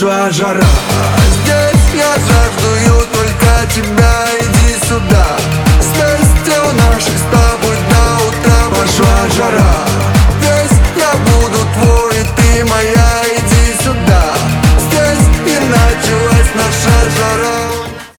пошла жара. Здесь я жаждую только тебя, иди сюда. Вместе у наших с тобой до утра Пошла жара.